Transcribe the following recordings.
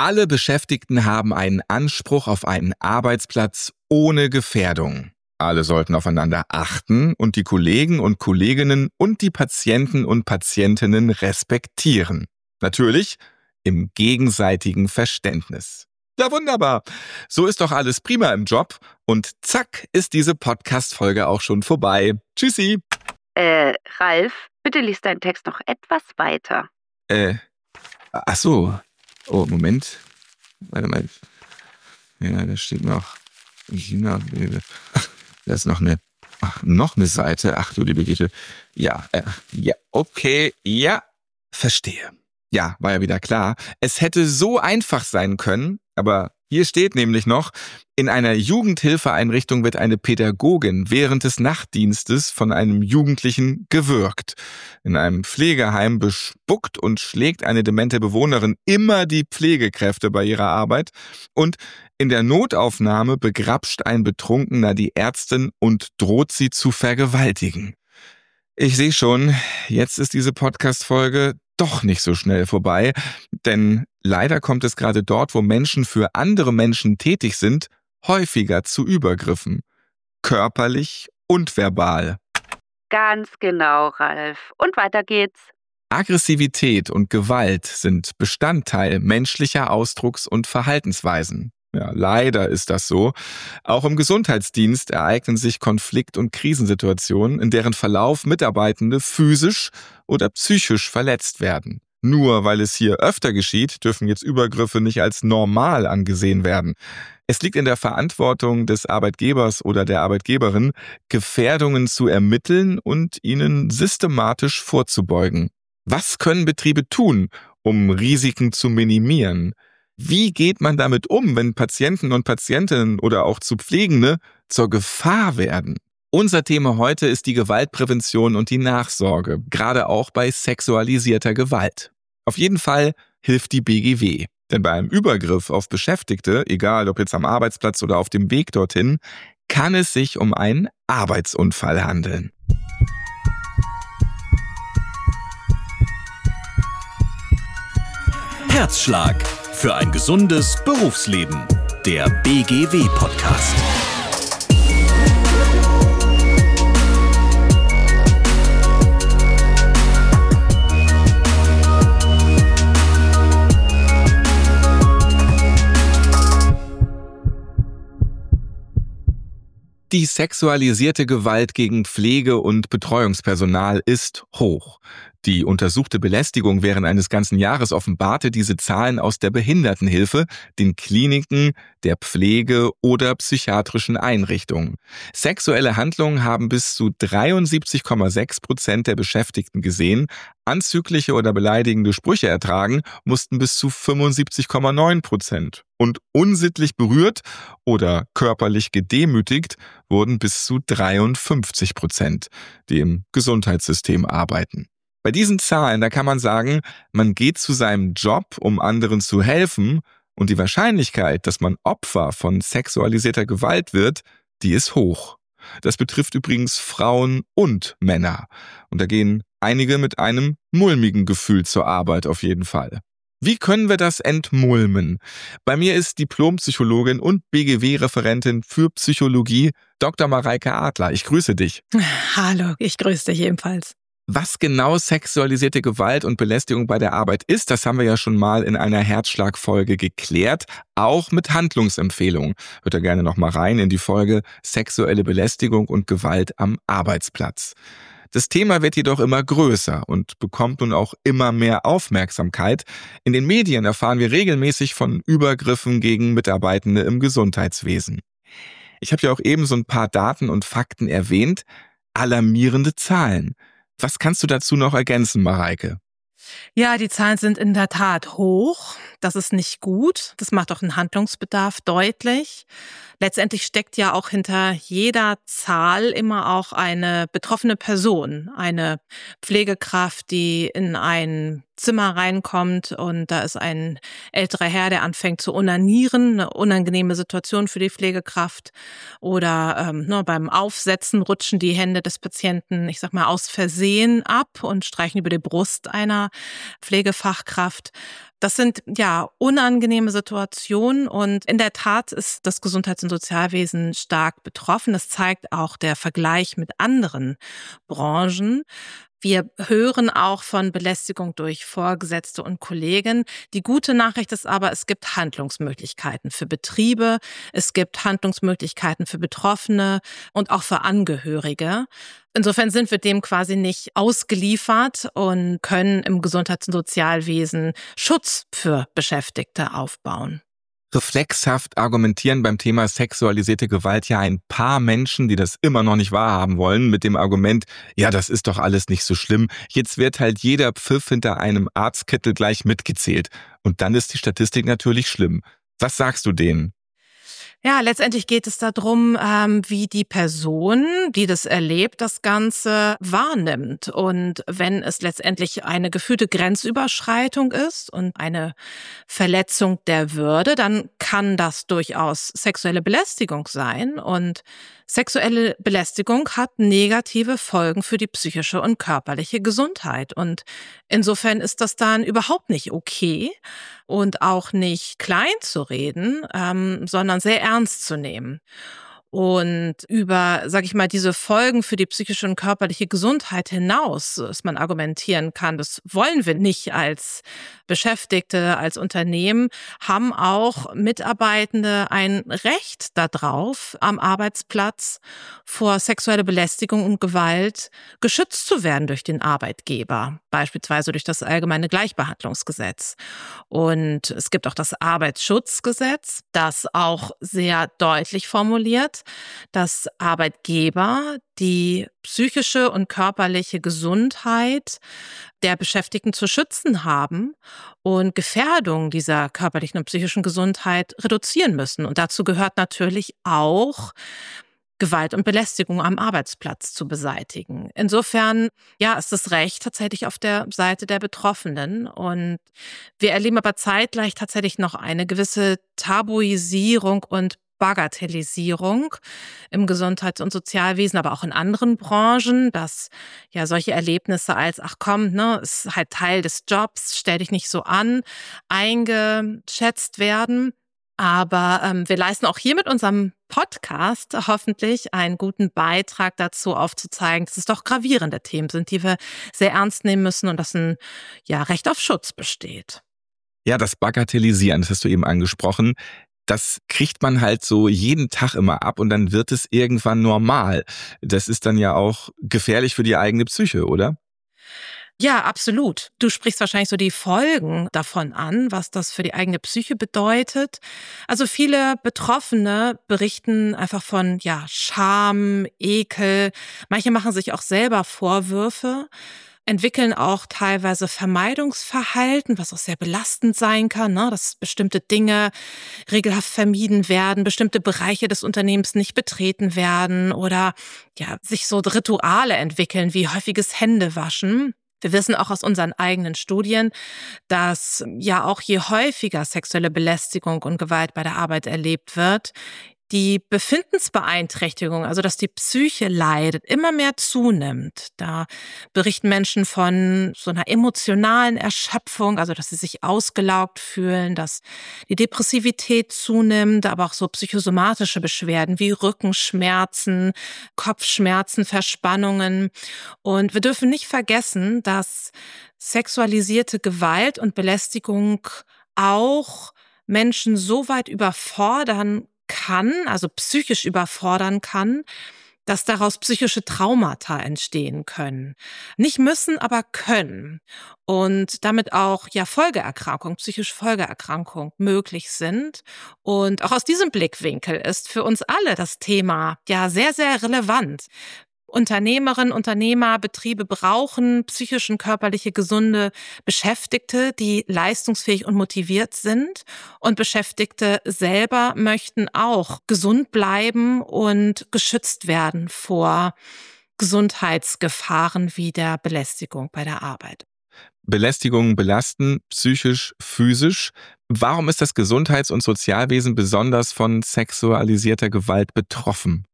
Alle Beschäftigten haben einen Anspruch auf einen Arbeitsplatz ohne Gefährdung. Alle sollten aufeinander achten und die Kollegen und Kolleginnen und die Patienten und Patientinnen respektieren. Natürlich im gegenseitigen Verständnis. Ja, wunderbar. So ist doch alles prima im Job. Und zack, ist diese Podcast-Folge auch schon vorbei. Tschüssi. Ralf, bitte lies deinen Text noch etwas weiter. Ach so. Oh, Moment. Warte mal. Ja, da steht noch. Da ist noch eine Seite. Ach du liebe Güte. Ja, okay, ja, verstehe. Ja, war ja wieder klar. Es hätte so einfach sein können, aber hier steht nämlich noch, in einer Jugendhilfeeinrichtung wird eine Pädagogin während des Nachtdienstes von einem Jugendlichen gewürgt. In einem Pflegeheim bespuckt und schlägt eine demente Bewohnerin immer die Pflegekräfte bei ihrer Arbeit. Und in der Notaufnahme begrapscht ein Betrunkener die Ärztin und droht sie zu vergewaltigen. Ich sehe schon, jetzt ist diese Podcast-Folge doch nicht so schnell vorbei, denn leider kommt es gerade dort, wo Menschen für andere Menschen tätig sind, häufiger zu Übergriffen. Körperlich und verbal. Ganz genau, Ralf. Und weiter geht's. Aggressivität und Gewalt sind Bestandteil menschlicher Ausdrucks- und Verhaltensweisen. Ja, leider ist das so. Auch im Gesundheitsdienst ereignen sich Konflikt- und Krisensituationen, in deren Verlauf Mitarbeitende physisch oder psychisch verletzt werden. Nur weil es hier öfter geschieht, dürfen jetzt Übergriffe nicht als normal angesehen werden. Es liegt in der Verantwortung des Arbeitgebers oder der Arbeitgeberin, Gefährdungen zu ermitteln und ihnen systematisch vorzubeugen. Was können Betriebe tun, um Risiken zu minimieren? Wie geht man damit um, wenn Patienten und Patientinnen oder auch zu Pflegende zur Gefahr werden? Unser Thema heute ist die Gewaltprävention und die Nachsorge, gerade auch bei sexualisierter Gewalt. Auf jeden Fall hilft die BGW. Denn bei einem Übergriff auf Beschäftigte, egal ob jetzt am Arbeitsplatz oder auf dem Weg dorthin, kann es sich um einen Arbeitsunfall handeln. Herzschlag für ein gesundes Berufsleben. Der BGW-Podcast. Die sexualisierte Gewalt gegen Pflege- und Betreuungspersonal ist hoch. Die untersuchte Belästigung während eines ganzen Jahres offenbarte diese Zahlen aus der Behindertenhilfe, den Kliniken, der Pflege oder psychiatrischen Einrichtungen. Sexuelle Handlungen haben bis zu 73,6% der Beschäftigten gesehen, anzügliche oder beleidigende Sprüche ertragen mussten bis zu 75,9%. Und unsittlich berührt oder körperlich gedemütigt wurden bis zu 53%, die im Gesundheitssystem arbeiten. Bei diesen Zahlen, da kann man sagen, man geht zu seinem Job, um anderen zu helfen, und die Wahrscheinlichkeit, dass man Opfer von sexualisierter Gewalt wird, die ist hoch. Das betrifft übrigens Frauen und Männer. Und da gehen einige mit einem mulmigen Gefühl zur Arbeit auf jeden Fall. Wie können wir das entmulmen? Bei mir ist Diplompsychologin und BGW-Referentin für Psychologie Dr. Mareike Adler. Ich grüße dich. Hallo, ich grüße dich ebenfalls. Was genau sexualisierte Gewalt und Belästigung bei der Arbeit ist, das haben wir ja schon mal in einer Herzschlag-Folge geklärt, auch mit Handlungsempfehlungen. Hört da gerne noch mal rein in die Folge Sexuelle Belästigung und Gewalt am Arbeitsplatz. Das Thema wird jedoch immer größer und bekommt nun auch immer mehr Aufmerksamkeit. In den Medien erfahren wir regelmäßig von Übergriffen gegen Mitarbeitende im Gesundheitswesen. Ich habe ja auch eben so ein paar Daten und Fakten erwähnt. Alarmierende Zahlen. Was kannst du dazu noch ergänzen, Mareike? Ja, die Zahlen sind in der Tat hoch. Das ist nicht gut. Das macht auch einen Handlungsbedarf deutlich. Letztendlich steckt ja auch hinter jeder Zahl immer auch eine betroffene Person, eine Pflegekraft, die in ein Zimmer reinkommt und da ist ein älterer Herr, der anfängt zu onanieren, eine unangenehme Situation für die Pflegekraft. Oder beim Aufsetzen rutschen die Hände des Patienten, ich sag mal, aus Versehen ab und streichen über die Brust einer Pflegefachkraft. Das sind ja unangenehme Situationen und in der Tat ist das Gesundheits- und Sozialwesen stark betroffen. Das zeigt auch der Vergleich mit anderen Branchen. Wir hören auch von Belästigung durch Vorgesetzte und Kollegen. Die gute Nachricht ist aber, es gibt Handlungsmöglichkeiten für Betriebe, es gibt Handlungsmöglichkeiten für Betroffene und auch für Angehörige. Insofern sind wir dem quasi nicht ausgeliefert und können im Gesundheits- und Sozialwesen Schutz für Beschäftigte aufbauen. Reflexhaft argumentieren beim Thema sexualisierte Gewalt ja ein paar Menschen, die das immer noch nicht wahrhaben wollen, mit dem Argument, ja, das ist doch alles nicht so schlimm. Jetzt wird halt jeder Pfiff hinter einem Arztkittel gleich mitgezählt. Und dann ist die Statistik natürlich schlimm. Was sagst du denen? Ja, letztendlich geht es darum, wie die Person, die das erlebt, das Ganze wahrnimmt. Und wenn es letztendlich eine gefühlte Grenzüberschreitung ist und eine Verletzung der Würde, dann kann das durchaus sexuelle Belästigung sein. Und sexuelle Belästigung hat negative Folgen für die psychische und körperliche Gesundheit. Und insofern ist das dann überhaupt nicht okay und auch nicht klein zu reden, sondern sehr ernst zu nehmen. Und über, sag ich mal, diese Folgen für die psychische und körperliche Gesundheit hinaus, dass man argumentieren kann, das wollen wir nicht als Beschäftigte, als Unternehmen, haben auch Mitarbeitende ein Recht darauf, am Arbeitsplatz vor sexueller Belästigung und Gewalt geschützt zu werden durch den Arbeitgeber, beispielsweise durch das Allgemeine Gleichbehandlungsgesetz. Und es gibt auch das Arbeitsschutzgesetz, das auch sehr deutlich formuliert, dass Arbeitgeber die psychische und körperliche Gesundheit der Beschäftigten zu schützen haben und Gefährdung dieser körperlichen und psychischen Gesundheit reduzieren müssen. Und dazu gehört natürlich auch, Gewalt und Belästigung am Arbeitsplatz zu beseitigen. Insofern, ja, ist das Recht tatsächlich auf der Seite der Betroffenen. Und wir erleben aber zeitgleich tatsächlich noch eine gewisse Tabuisierung und Bagatellisierung im Gesundheits- und Sozialwesen, aber auch in anderen Branchen, dass ja solche Erlebnisse als, ach komm, ne, ist halt Teil des Jobs, stell dich nicht so an, eingeschätzt werden. Aber wir leisten auch hier mit unserem Podcast hoffentlich einen guten Beitrag dazu, aufzuzeigen, dass es doch gravierende Themen sind, die wir sehr ernst nehmen müssen und dass ein Recht auf Schutz besteht. Ja, das Bagatellisieren, das hast du eben angesprochen. Das kriegt man halt so jeden Tag immer ab und dann wird es irgendwann normal. Das ist dann ja auch gefährlich für die eigene Psyche, oder? Ja, absolut. Du sprichst wahrscheinlich so die Folgen davon an, was das für die eigene Psyche bedeutet. Also viele Betroffene berichten einfach von Scham, Ekel. Manche machen sich auch selber Vorwürfe, entwickeln auch teilweise Vermeidungsverhalten, was auch sehr belastend sein kann, ne? Dass bestimmte Dinge regelhaft vermieden werden, bestimmte Bereiche des Unternehmens nicht betreten werden oder sich so Rituale entwickeln wie häufiges Händewaschen. Wir wissen auch aus unseren eigenen Studien, dass auch je häufiger sexuelle Belästigung und Gewalt bei der Arbeit erlebt wird, die Befindensbeeinträchtigung, also dass die Psyche leidet, immer mehr zunimmt. Da berichten Menschen von so einer emotionalen Erschöpfung, also dass sie sich ausgelaugt fühlen, dass die Depressivität zunimmt, aber auch so psychosomatische Beschwerden wie Rückenschmerzen, Kopfschmerzen, Verspannungen. Und wir dürfen nicht vergessen, dass sexualisierte Gewalt und Belästigung auch Menschen so weit überfordern kann, also psychisch überfordern kann, dass daraus psychische Traumata entstehen können. Nicht müssen, aber können. Und damit auch Folgeerkrankungen, psychische Folgeerkrankungen möglich sind. Und auch aus diesem Blickwinkel ist für uns alle das Thema sehr, sehr relevant. Unternehmerinnen, Unternehmer, Betriebe brauchen psychisch und körperliche gesunde Beschäftigte, die leistungsfähig und motiviert sind. Und Beschäftigte selber möchten auch gesund bleiben und geschützt werden vor Gesundheitsgefahren wie der Belästigung bei der Arbeit. Belästigungen belasten, psychisch, physisch. Warum ist das Gesundheits- und Sozialwesen besonders von sexualisierter Gewalt betroffen?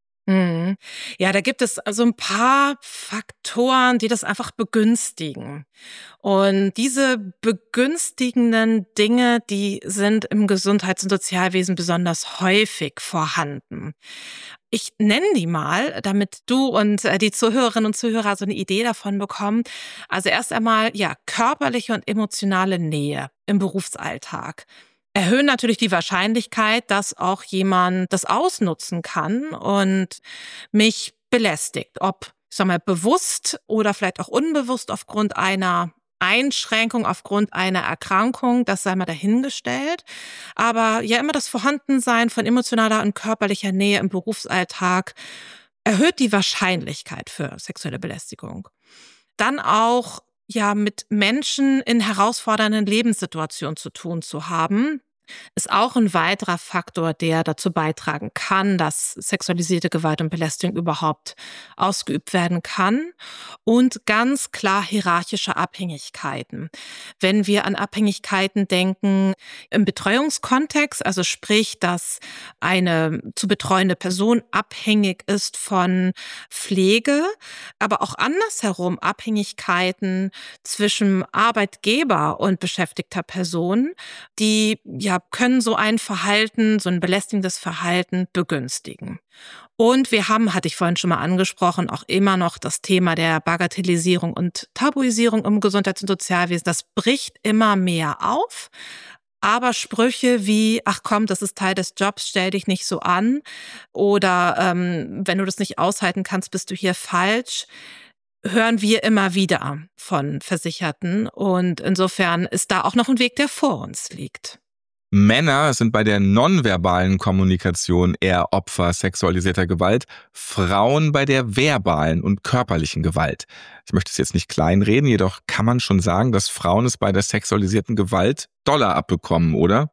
Ja, da gibt es also ein paar Faktoren, die das einfach begünstigen. Und diese begünstigenden Dinge, die sind im Gesundheits- und Sozialwesen besonders häufig vorhanden. Ich nenne die mal, damit du und die Zuhörerinnen und Zuhörer so eine Idee davon bekommen. Also erst einmal, ja, körperliche und emotionale Nähe im Berufsalltag erhöhen natürlich die Wahrscheinlichkeit, dass auch jemand das ausnutzen kann und mich belästigt. Ob, ich sag mal, bewusst oder vielleicht auch unbewusst aufgrund einer Einschränkung, aufgrund einer Erkrankung, das sei mal dahingestellt. Aber ja, immer das Vorhandensein von emotionaler und körperlicher Nähe im Berufsalltag erhöht die Wahrscheinlichkeit für sexuelle Belästigung. Dann auch ja mit Menschen in herausfordernden Lebenssituationen zu tun zu haben, ist auch ein weiterer Faktor, der dazu beitragen kann, dass sexualisierte Gewalt und Belästigung überhaupt ausgeübt werden kann. Und ganz klar hierarchische Abhängigkeiten. Wenn wir an Abhängigkeiten denken im Betreuungskontext, also sprich, dass eine zu betreuende Person abhängig ist von Pflege, aber auch andersherum Abhängigkeiten zwischen Arbeitgeber und beschäftigter Person, die ja können so ein Verhalten, so ein belästigendes Verhalten begünstigen. Und wir haben, hatte ich vorhin schon mal angesprochen, auch immer noch das Thema der Bagatellisierung und Tabuisierung im Gesundheits- und Sozialwesen. Das bricht immer mehr auf. Aber Sprüche wie, ach komm, das ist Teil des Jobs, stell dich nicht so an. Oder wenn du das nicht aushalten kannst, bist du hier falsch, hören wir immer wieder von Versicherten. Und insofern ist da auch noch ein Weg, der vor uns liegt. Männer sind bei der nonverbalen Kommunikation eher Opfer sexualisierter Gewalt, Frauen bei der verbalen und körperlichen Gewalt. Ich möchte es jetzt nicht kleinreden, jedoch kann man schon sagen, dass Frauen es bei der sexualisierten Gewalt doller abbekommen, oder?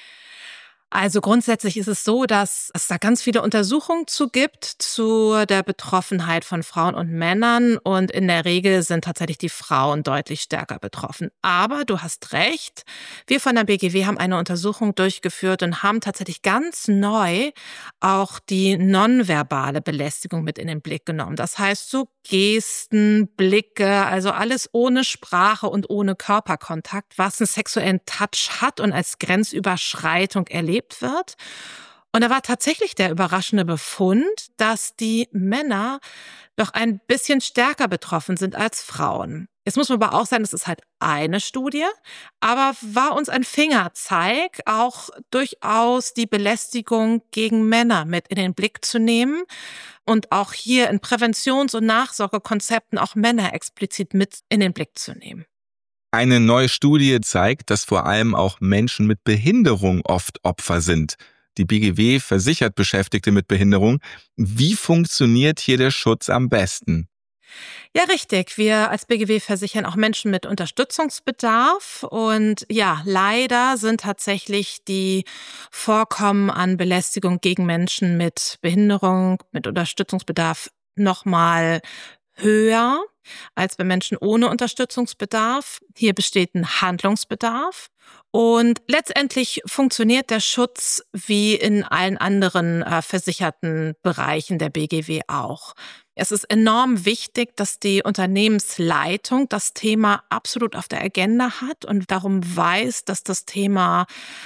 Also grundsätzlich ist es so, dass es da ganz viele Untersuchungen zu gibt, zu der Betroffenheit von Frauen und Männern. Und in der Regel sind tatsächlich die Frauen deutlich stärker betroffen. Aber du hast recht, wir von der BGW haben eine Untersuchung durchgeführt und haben tatsächlich ganz neu auch die nonverbale Belästigung mit in den Blick genommen. Das heißt so Gesten, Blicke, also alles ohne Sprache und ohne Körperkontakt, was einen sexuellen Touch hat und als Grenzüberschreitung erlebt wird. Und da war tatsächlich der überraschende Befund, dass die Männer doch ein bisschen stärker betroffen sind als Frauen. Jetzt muss man aber auch sagen, das ist halt eine Studie, aber war uns ein Fingerzeig, auch durchaus die Belästigung gegen Männer mit in den Blick zu nehmen und auch hier in Präventions- und Nachsorgekonzepten auch Männer explizit mit in den Blick zu nehmen. Eine neue Studie zeigt, dass vor allem auch Menschen mit Behinderung oft Opfer sind. Die BGW versichert Beschäftigte mit Behinderung. Wie funktioniert hier der Schutz am besten? Ja, richtig. Wir als BGW versichern auch Menschen mit Unterstützungsbedarf. Und ja, leider sind tatsächlich die Vorkommen an Belästigung gegen Menschen mit Behinderung, mit Unterstützungsbedarf nochmal höher als bei Menschen ohne Unterstützungsbedarf. Hier besteht ein Handlungsbedarf. Und letztendlich funktioniert der Schutz wie in allen anderen versicherten Bereichen der BGW auch. Es ist enorm wichtig, dass die Unternehmensleitung das Thema absolut auf der Agenda hat und darum weiß, dass das Thema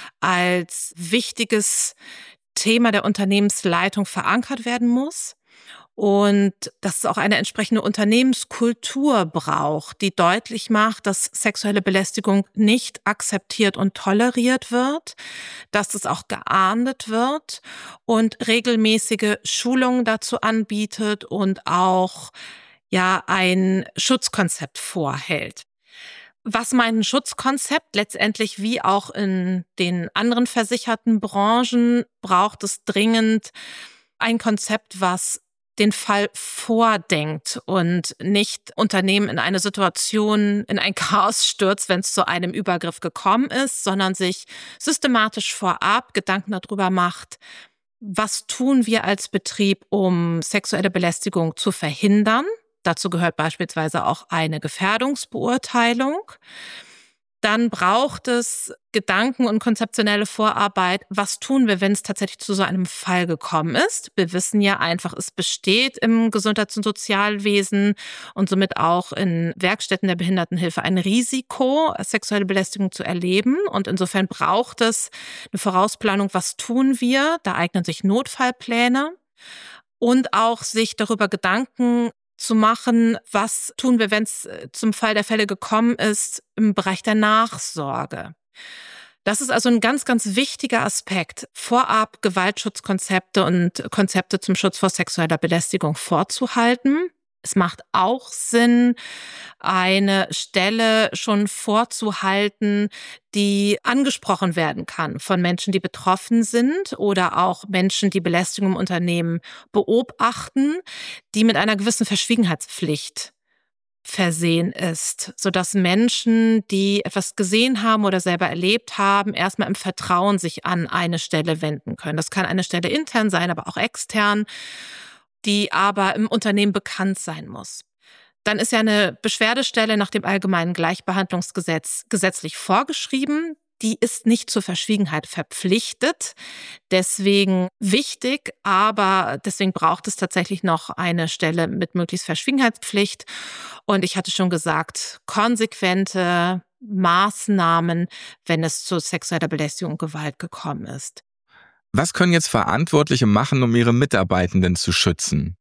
als wichtiges Thema der Unternehmensleitung verankert werden muss. Und dass es auch eine entsprechende Unternehmenskultur braucht, die deutlich macht, dass sexuelle Belästigung nicht akzeptiert und toleriert wird, dass es auch geahndet wird und regelmäßige Schulungen dazu anbietet und auch ja ein Schutzkonzept vorhält. Was meint ein Schutzkonzept? Letztendlich wie auch in den anderen versicherten Branchen braucht es dringend ein Konzept, was den Fall vordenkt und nicht Unternehmen in eine Situation, in ein Chaos stürzt, wenn es zu einem Übergriff gekommen ist, sondern sich systematisch vorab Gedanken darüber macht, was tun wir als Betrieb, um sexuelle Belästigung zu verhindern? Dazu gehört beispielsweise auch eine Gefährdungsbeurteilung. Dann braucht es Gedanken- und konzeptionelle Vorarbeit. Was tun wir, wenn es tatsächlich zu so einem Fall gekommen ist? Wir wissen ja einfach, es besteht im Gesundheits- und Sozialwesen und somit auch in Werkstätten der Behindertenhilfe ein Risiko, sexuelle Belästigung zu erleben. Und insofern braucht es eine Vorausplanung, was tun wir? Da eignen sich Notfallpläne und auch sich darüber Gedanken zu machen, was tun wir, wenn es zum Fall der Fälle gekommen ist, im Bereich der Nachsorge. Das ist also ein ganz, ganz wichtiger Aspekt, vorab Gewaltschutzkonzepte und Konzepte zum Schutz vor sexueller Belästigung vorzuhalten. Es macht auch Sinn, eine Stelle schon vorzuhalten, die angesprochen werden kann von Menschen, die betroffen sind oder auch Menschen, die Belästigung im Unternehmen beobachten, die mit einer gewissen Verschwiegenheitspflicht versehen ist, sodass Menschen, die etwas gesehen haben oder selber erlebt haben, erstmal im Vertrauen sich an eine Stelle wenden können. Das kann eine Stelle intern sein, aber auch extern, die aber im Unternehmen bekannt sein muss. Dann ist ja eine Beschwerdestelle nach dem Allgemeinen Gleichbehandlungsgesetz gesetzlich vorgeschrieben. Die ist nicht zur Verschwiegenheit verpflichtet, deswegen wichtig, aber deswegen braucht es tatsächlich noch eine Stelle mit möglichst Verschwiegenheitspflicht. Und ich hatte schon gesagt, konsequente Maßnahmen, wenn es zu sexueller Belästigung und Gewalt gekommen ist. Was können jetzt Verantwortliche machen, um ihre Mitarbeitenden zu schützen?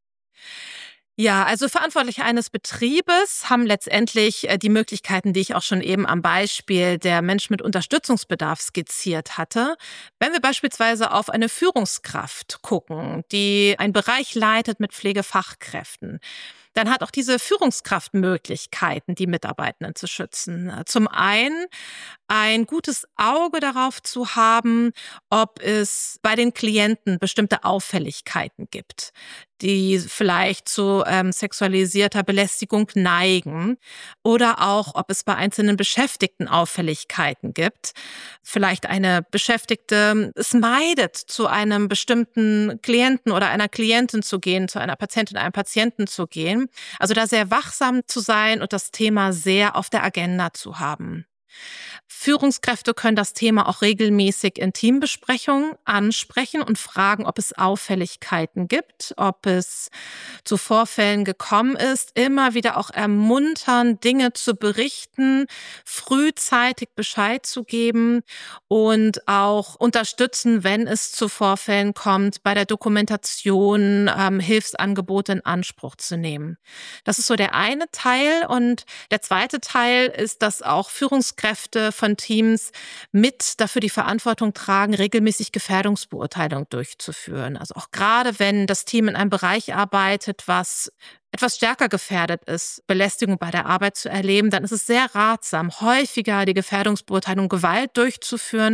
Ja, also Verantwortliche eines Betriebes haben letztendlich die Möglichkeiten, die ich auch schon eben am Beispiel der Menschen mit Unterstützungsbedarf skizziert hatte. Wenn wir beispielsweise auf eine Führungskraft gucken, die einen Bereich leitet mit Pflegefachkräften, dann hat auch diese Führungskraft Möglichkeiten, die Mitarbeitenden zu schützen. Zum einen ein gutes Auge darauf zu haben, ob es bei den Klienten bestimmte Auffälligkeiten gibt, die vielleicht zu sexualisierter Belästigung neigen, oder auch, ob es bei einzelnen Beschäftigten Auffälligkeiten gibt. Vielleicht eine Beschäftigte es meidet, zu einem bestimmten Klienten oder einer Klientin zu gehen, zu einer Patientin, einem Patienten zu gehen. Also da sehr wachsam zu sein und das Thema sehr auf der Agenda zu haben. Führungskräfte können das Thema auch regelmäßig in Teambesprechungen ansprechen und fragen, ob es Auffälligkeiten gibt, ob es zu Vorfällen gekommen ist. Immer wieder auch ermuntern, Dinge zu berichten, frühzeitig Bescheid zu geben und auch unterstützen, wenn es zu Vorfällen kommt, bei der Dokumentation Hilfsangebote in Anspruch zu nehmen. Das ist so der eine Teil. Und der zweite Teil ist, dass auch Führungskräfte von Teams mit dafür die Verantwortung tragen, regelmäßig Gefährdungsbeurteilung durchzuführen. Also auch gerade wenn das Team in einem Bereich arbeitet, was etwas stärker gefährdet ist, Belästigung bei der Arbeit zu erleben, dann ist es sehr ratsam, häufiger die Gefährdungsbeurteilung Gewalt durchzuführen,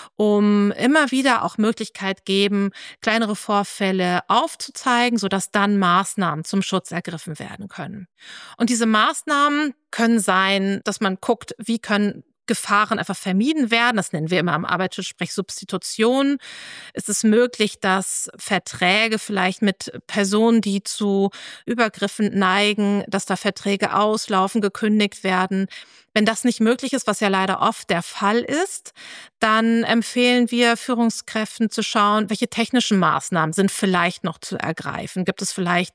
um immer wieder auch Möglichkeit geben, kleinere Vorfälle aufzuzeigen, sodass dann Maßnahmen zum Schutz ergriffen werden können. Und diese Maßnahmen können sein, dass man guckt, wie können Gefahren einfach vermieden werden. Das nennen wir immer am Arbeitsschutz Substitution. Ist es möglich, dass Verträge vielleicht mit Personen, die zu Übergriffen neigen, dass da Verträge auslaufen, gekündigt werden? Wenn das nicht möglich ist, was ja leider oft der Fall ist, dann empfehlen wir Führungskräften zu schauen, welche technischen Maßnahmen sind vielleicht noch zu ergreifen. Gibt es vielleicht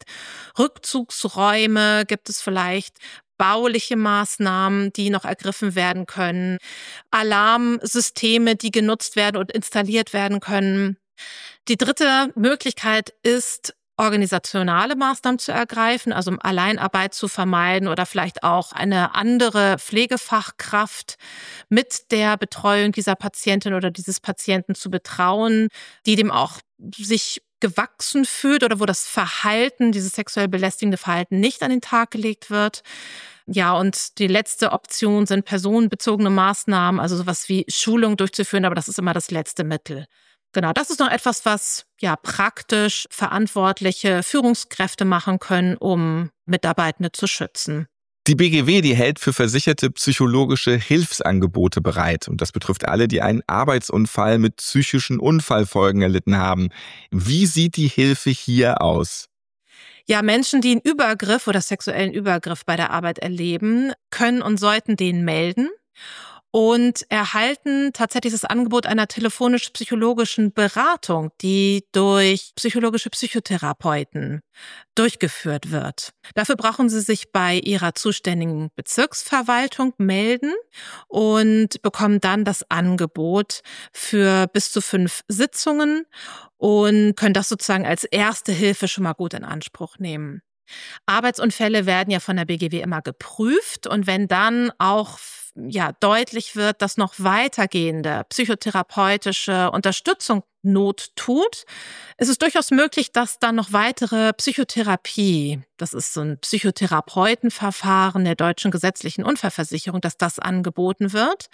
Rückzugsräume? Gibt es vielleicht bauliche Maßnahmen, die noch ergriffen werden können, Alarmsysteme, die genutzt werden und installiert werden können. Die dritte Möglichkeit ist, organisationale Maßnahmen zu ergreifen, also Alleinarbeit zu vermeiden oder vielleicht auch eine andere Pflegefachkraft mit der Betreuung dieser Patientin oder dieses Patienten zu betrauen, die dem auch sich gewachsen fühlt oder wo das Verhalten, dieses sexuell belästigende Verhalten nicht an den Tag gelegt wird. Ja, und die letzte Option sind personenbezogene Maßnahmen, also sowas wie Schulung durchzuführen, aber das ist immer das letzte Mittel. Genau, das ist noch etwas, was ja praktisch verantwortliche Führungskräfte machen können, um Mitarbeitende zu schützen. Die BGW, die hält für Versicherte psychologische Hilfsangebote bereit. Und das betrifft alle, die einen Arbeitsunfall mit psychischen Unfallfolgen erlitten haben. Wie sieht die Hilfe hier aus? Ja, Menschen, die einen Übergriff oder sexuellen Übergriff bei der Arbeit erleben, können und sollten den melden und erhalten tatsächlich das Angebot einer telefonisch-psychologischen Beratung, die durch psychologische Psychotherapeuten durchgeführt wird. Dafür brauchen sie sich bei ihrer zuständigen Bezirksverwaltung melden und bekommen dann das Angebot für bis zu 5 Sitzungen und können das sozusagen als erste Hilfe schon mal gut in Anspruch nehmen. Arbeitsunfälle werden ja von der BGW immer geprüft und wenn dann auch deutlich wird, dass noch weitergehende psychotherapeutische Unterstützung Not tut, ist es durchaus möglich, dass dann noch weitere Psychotherapie, das ist so ein Psychotherapeutenverfahren der deutschen gesetzlichen Unfallversicherung, dass das angeboten wird.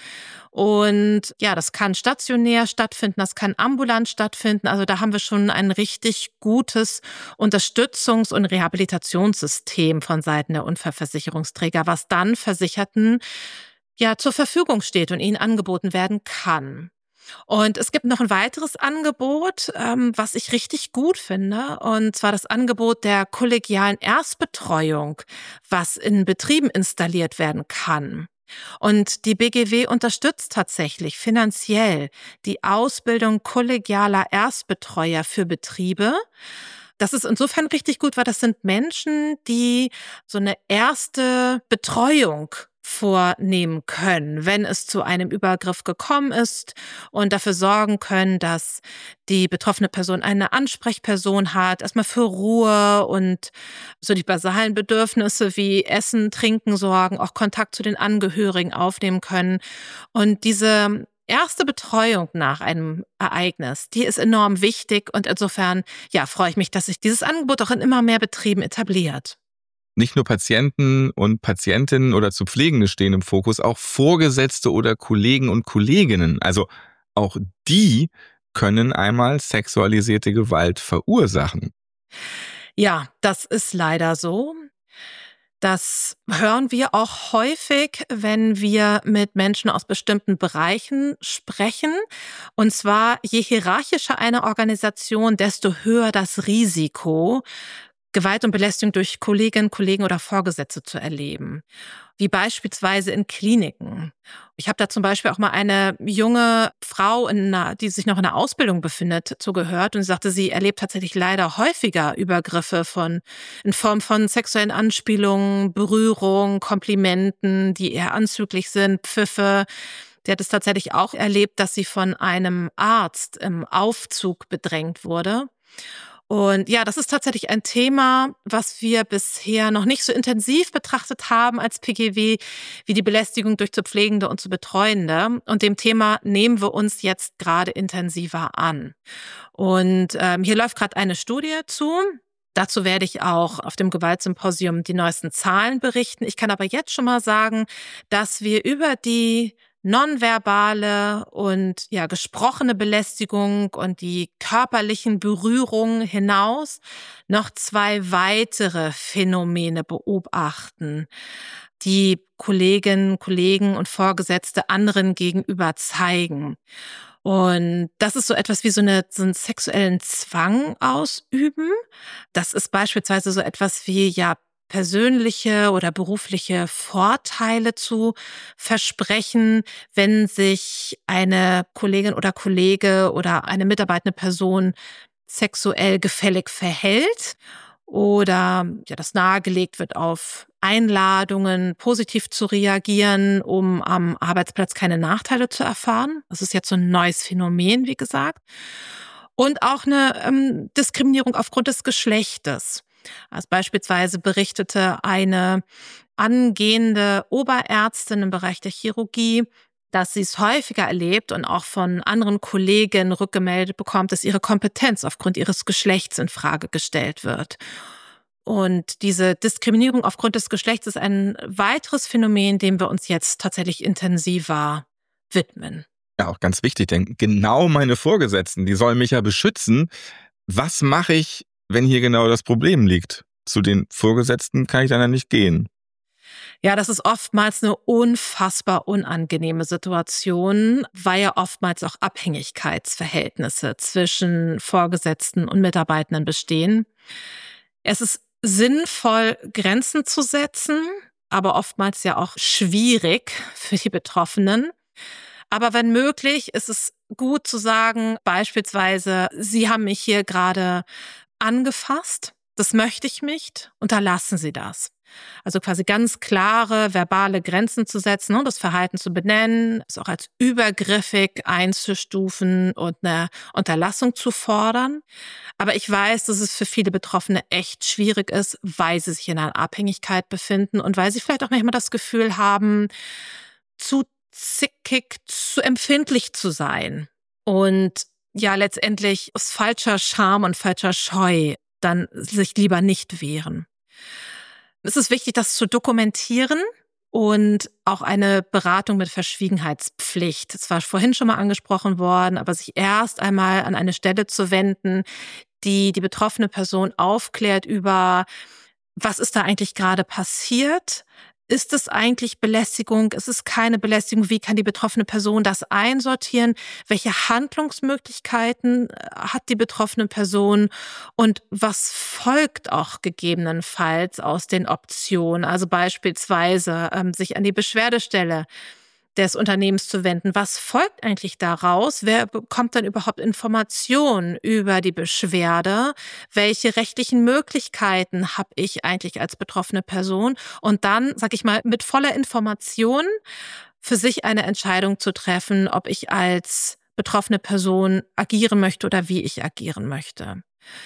Und ja, das kann stationär stattfinden, das kann ambulant stattfinden. Also da haben wir schon ein richtig gutes Unterstützungs- und Rehabilitationssystem von Seiten der Unfallversicherungsträger, was dann Versicherten zur Verfügung steht und ihnen angeboten werden kann. Und es gibt noch ein weiteres Angebot, was ich richtig gut finde, und zwar das Angebot der kollegialen Erstbetreuung, was in Betrieben installiert werden kann. Und die BGW unterstützt tatsächlich finanziell die Ausbildung kollegialer Erstbetreuer für Betriebe. Das ist insofern richtig gut, weil das sind Menschen, die so eine erste Betreuung vornehmen können, wenn es zu einem Übergriff gekommen ist und dafür sorgen können, dass die betroffene Person eine Ansprechperson hat, erstmal für Ruhe und so die basalen Bedürfnisse wie Essen, Trinken sorgen, auch Kontakt zu den Angehörigen aufnehmen können. Und diese erste Betreuung nach einem Ereignis, die ist enorm wichtig und insofern freue ich mich, dass sich dieses Angebot auch in immer mehr Betrieben etabliert. Nicht nur Patienten und Patientinnen oder zu Pflegende stehen im Fokus, auch Vorgesetzte oder Kollegen und Kolleginnen. Also auch die können einmal sexualisierte Gewalt verursachen. Ja, das ist leider so. Das hören wir auch häufig, wenn wir mit Menschen aus bestimmten Bereichen sprechen. Und zwar, je hierarchischer eine Organisation, desto höher das Risiko, Gewalt und Belästigung durch Kolleginnen, Kollegen oder Vorgesetzte zu erleben, wie beispielsweise in Kliniken. Ich habe da zum Beispiel auch mal eine junge Frau, die sich noch in der Ausbildung befindet, zugehört und sie sagte, sie erlebt tatsächlich leider häufiger Übergriffe in Form von sexuellen Anspielungen, Berührung, Komplimenten, die eher anzüglich sind, Pfiffe. Sie hat es tatsächlich auch erlebt, dass sie von einem Arzt im Aufzug bedrängt wurde. Und ja, das ist tatsächlich ein Thema, was wir bisher noch nicht so intensiv betrachtet haben als PGW, wie die Belästigung durch zu Pflegende und zu Betreuende. Und dem Thema nehmen wir uns jetzt gerade intensiver an. Und hier läuft gerade eine Studie zu. Dazu werde ich auch auf dem Gewaltsymposium die neuesten Zahlen berichten. Ich kann aber jetzt schon mal sagen, dass wir über die nonverbale und gesprochene Belästigung und die körperlichen Berührungen hinaus noch 2 weitere Phänomene beobachten, die Kolleginnen, Kollegen und Vorgesetzte anderen gegenüber zeigen. Und das ist so etwas wie so einen sexuellen Zwang ausüben. Das ist beispielsweise so etwas wie persönliche oder berufliche Vorteile zu versprechen, wenn sich eine Kollegin oder Kollege oder eine mitarbeitende Person sexuell gefällig verhält oder das nahegelegt wird, auf Einladungen positiv zu reagieren, um am Arbeitsplatz keine Nachteile zu erfahren. Das ist jetzt so ein neues Phänomen, wie gesagt. Und auch eine Diskriminierung aufgrund des Geschlechtes. Also beispielsweise berichtete eine angehende Oberärztin im Bereich der Chirurgie, dass sie es häufiger erlebt und auch von anderen Kollegen rückgemeldet bekommt, dass ihre Kompetenz aufgrund ihres Geschlechts in Frage gestellt wird. Und diese Diskriminierung aufgrund des Geschlechts ist ein weiteres Phänomen, dem wir uns jetzt tatsächlich intensiver widmen. Ja, auch ganz wichtig, denn genau meine Vorgesetzten, die sollen mich ja beschützen. Was mache ich, wenn hier genau das Problem liegt? Zu den Vorgesetzten kann ich dann ja nicht gehen. Ja, das ist oftmals eine unfassbar unangenehme Situation, weil ja oftmals auch Abhängigkeitsverhältnisse zwischen Vorgesetzten und Mitarbeitenden bestehen. Es ist sinnvoll, Grenzen zu setzen, aber oftmals ja auch schwierig für die Betroffenen. Aber wenn möglich, ist es gut zu sagen, beispielsweise, Sie haben mich hier gerade angefasst, das möchte ich nicht, unterlassen Sie das. Also quasi ganz klare verbale Grenzen zu setzen und das Verhalten zu benennen, es auch als übergriffig einzustufen und eine Unterlassung zu fordern. Aber ich weiß, dass es für viele Betroffene echt schwierig ist, weil sie sich in einer Abhängigkeit befinden und weil sie vielleicht auch manchmal das Gefühl haben, zu zickig, zu empfindlich zu sein. Und ja, letztendlich aus falscher Scham und falscher Scheu dann sich lieber nicht wehren. Es ist wichtig, das zu dokumentieren und auch eine Beratung mit Verschwiegenheitspflicht. Es war vorhin schon mal angesprochen worden, aber sich erst einmal an eine Stelle zu wenden, die die betroffene Person aufklärt über, was ist da eigentlich gerade passiert? Ist es eigentlich Belästigung? Ist es keine Belästigung? Wie kann die betroffene Person das einsortieren? Welche Handlungsmöglichkeiten hat die betroffene Person? Und was folgt auch gegebenenfalls aus den Optionen? Also beispielsweise sich an die Beschwerdestelle des Unternehmens zu wenden. Was folgt eigentlich daraus? Wer bekommt dann überhaupt Informationen über die Beschwerde? Welche rechtlichen Möglichkeiten habe ich eigentlich als betroffene Person? Und dann, sag ich mal, mit voller Information für sich eine Entscheidung zu treffen, ob ich als betroffene Person agieren möchte oder wie ich agieren möchte.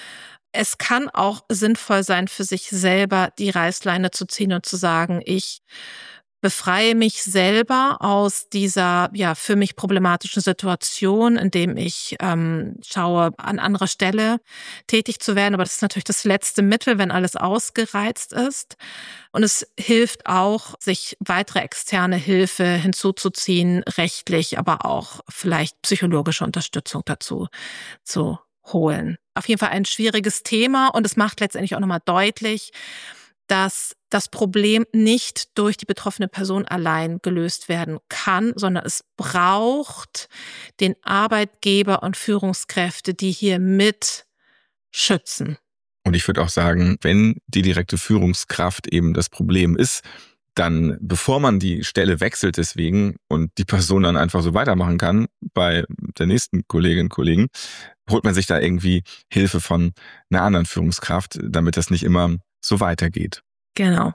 Es kann auch sinnvoll sein, für sich selber die Reißleine zu ziehen und zu sagen, ich befreie mich selber aus dieser für mich problematischen Situation, indem ich schaue, an anderer Stelle tätig zu werden. Aber das ist natürlich das letzte Mittel, wenn alles ausgereizt ist. Und es hilft auch, sich weitere externe Hilfe hinzuzuziehen, rechtlich, aber auch vielleicht psychologische Unterstützung dazu zu holen. Auf jeden Fall ein schwieriges Thema und es macht letztendlich auch nochmal deutlich, dass das Problem nicht durch die betroffene Person allein gelöst werden kann, sondern es braucht den Arbeitgeber und Führungskräfte, die hier mit schützen. Und ich würde auch sagen, wenn die direkte Führungskraft eben das Problem ist, dann, bevor man die Stelle wechselt deswegen und die Person dann einfach so weitermachen kann bei der nächsten Kolleginnen und Kollegen, holt man sich da irgendwie Hilfe von einer anderen Führungskraft, damit das nicht immer so weitergeht. Genau.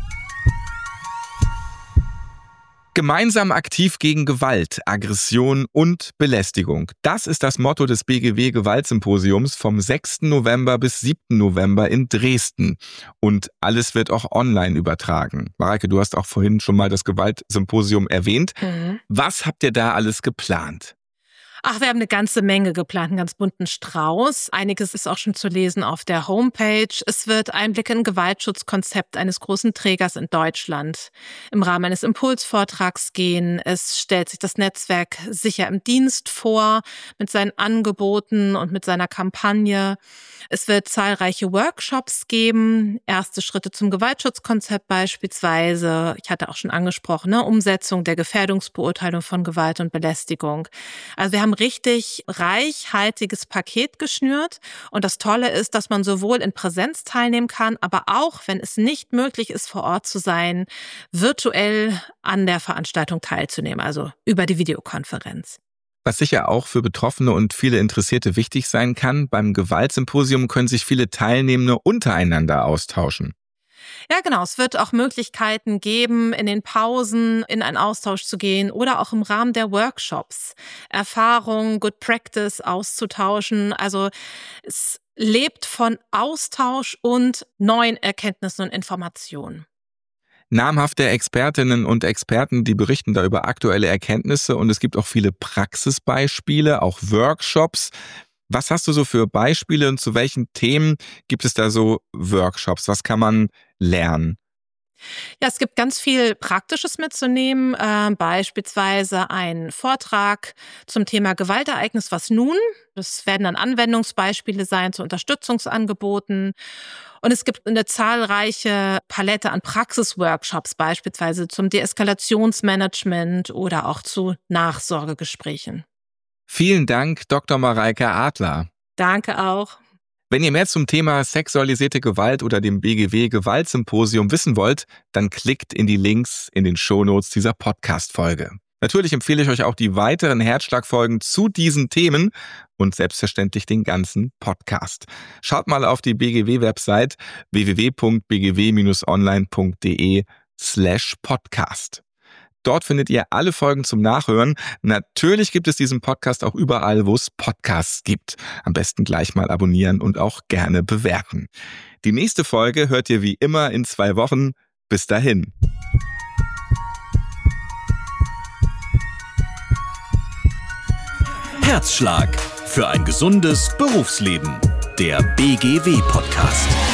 Gemeinsam aktiv gegen Gewalt, Aggression und Belästigung. Das ist das Motto des BGW-Gewaltsymposiums vom 6. November bis 7. November in Dresden. Und alles wird auch online übertragen. Mareike, du hast auch vorhin schon mal das Gewaltsymposium erwähnt. Was habt ihr da alles geplant? Ach, wir haben eine ganze Menge geplant, einen ganz bunten Strauß. Einiges ist auch schon zu lesen auf der Homepage. Es wird Einblicke in ein Gewaltschutzkonzept eines großen Trägers in Deutschland im Rahmen eines Impulsvortrags gehen. Es stellt sich das Netzwerk Sicher im Dienst vor mit seinen Angeboten und mit seiner Kampagne. Es wird zahlreiche Workshops geben, erste Schritte zum Gewaltschutzkonzept beispielsweise. Ich hatte auch schon angesprochen, Umsetzung der Gefährdungsbeurteilung von Gewalt und Belästigung. Also wir haben richtig reichhaltiges Paket geschnürt und das Tolle ist, dass man sowohl in Präsenz teilnehmen kann, aber auch, wenn es nicht möglich ist, vor Ort zu sein, virtuell an der Veranstaltung teilzunehmen, also über die Videokonferenz. Was sicher auch für Betroffene und viele Interessierte wichtig sein kann, beim Gewaltsymposium können sich viele Teilnehmende untereinander austauschen. Ja, genau. Es wird auch Möglichkeiten geben, in den Pausen in einen Austausch zu gehen oder auch im Rahmen der Workshops Erfahrungen, Good Practice auszutauschen. Also es lebt von Austausch und neuen Erkenntnissen und Informationen. Namhafte Expertinnen und Experten, die berichten da über aktuelle Erkenntnisse und es gibt auch viele Praxisbeispiele, auch Workshops. Was hast du so für Beispiele und zu welchen Themen gibt es da so Workshops? Was kann man lernen? Ja, es gibt ganz viel Praktisches mitzunehmen, beispielsweise ein Vortrag zum Thema Gewaltereignis, was nun? Das werden dann Anwendungsbeispiele sein zu Unterstützungsangeboten. Und es gibt eine zahlreiche Palette an Praxisworkshops, beispielsweise zum Deeskalationsmanagement oder auch zu Nachsorgegesprächen. Vielen Dank, Dr. Mareike Adler. Danke auch. Wenn ihr mehr zum Thema sexualisierte Gewalt oder dem BGW Gewaltsymposium wissen wollt, dann klickt in die Links in den Shownotes dieser Podcast-Folge. Natürlich empfehle ich euch auch die weiteren Herzschlag-Folgen zu diesen Themen und selbstverständlich den ganzen Podcast. Schaut mal auf die BGW-Website www.bgw-online.de/podcast. Dort findet ihr alle Folgen zum Nachhören. Natürlich gibt es diesen Podcast auch überall, wo es Podcasts gibt. Am besten gleich mal abonnieren und auch gerne bewerten. Die nächste Folge hört ihr wie immer in 2 Wochen. Bis dahin. Herzschlag für ein gesundes Berufsleben. Der BGW-Podcast.